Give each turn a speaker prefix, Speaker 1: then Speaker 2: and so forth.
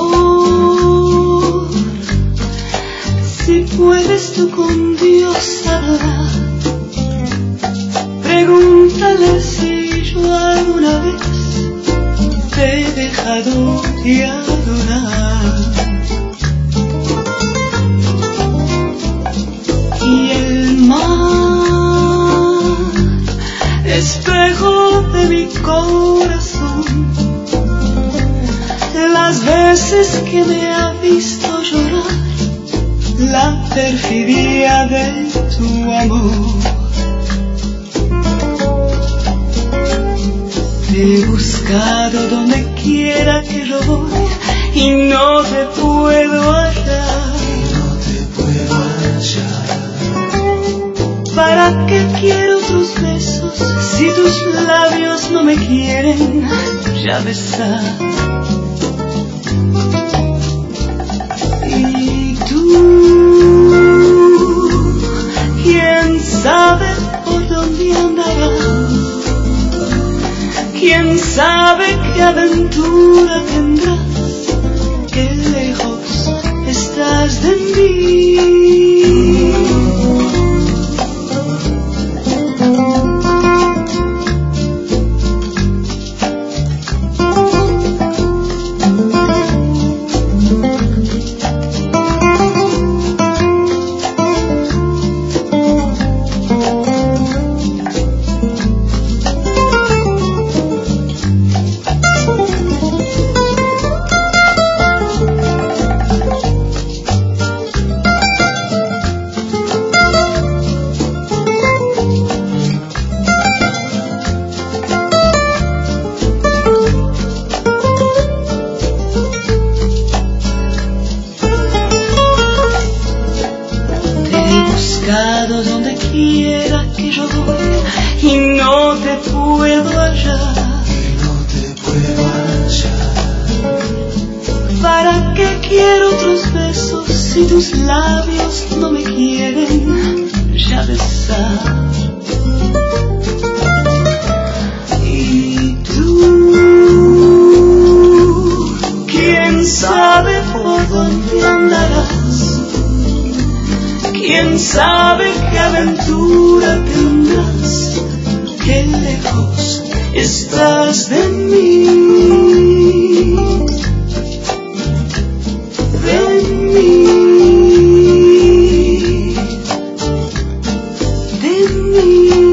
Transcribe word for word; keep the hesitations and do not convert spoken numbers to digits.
Speaker 1: amor. Si puedes tú con Dios hablar, pregúntale si yo alguna vez te he dejado de adorar. Y el mar, espejo de mi corazón, las veces que me ha visto llorar, la perfidia de tu amor. Te he buscado donde quiera que yo voy y no te puedo hallar. ¿Para qué quiero otros besos si tus labios no me quieren ya besar? Y tú, ¿quién sabe por dónde andarás? ¿Quién sabe qué aventura tendrás? Qué lejos estás de mí. Donde quiera que yo voy y no te puedo hallar.
Speaker 2: No te puedo hallar.
Speaker 1: ¿Para qué quiero otros besos si tus labios no me quieren ya besar? Y tú, ¿quién sabe por dónde andarás? ¿Quién sabe qué aventura tendrás? Qué lejos estás de mí, de mí, de mí.